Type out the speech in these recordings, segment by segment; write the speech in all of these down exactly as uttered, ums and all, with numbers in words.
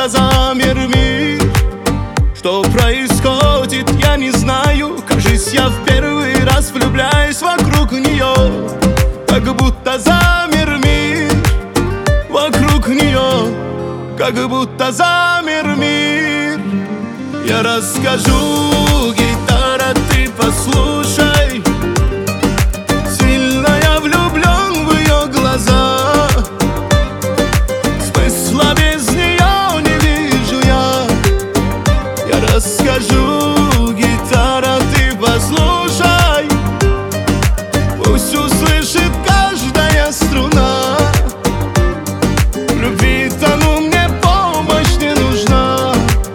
будто замер мир. Что происходит, я не знаю. Кажись, я в первый раз влюбляюсь вокруг нее. Как будто замер мир вокруг нее, как будто замер мир. Я расскажу, гитара, ты послушай. Сильно я влюблен в ее глаза. Смысла без нее не вижу я. Я расскажу, гитара, ты послушай. Пусть услышит каждая струна. В любви тону, мне помощь не нужна.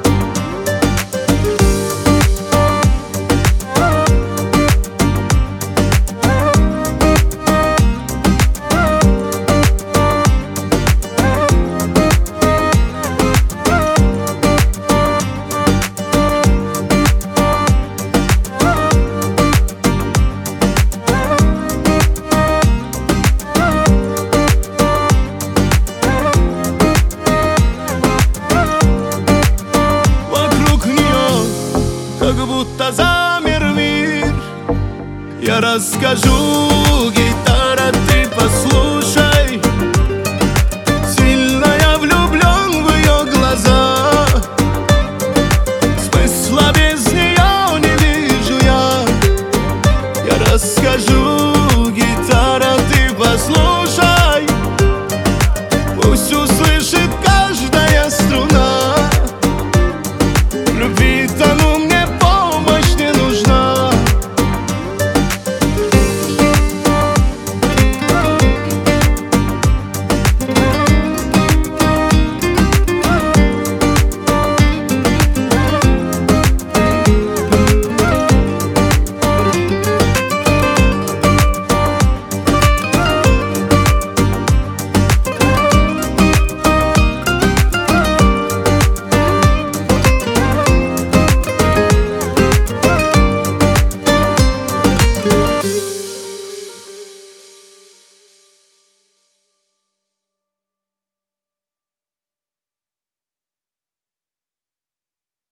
Как будто замер мир. Я расскажу, гитара, ты послушай.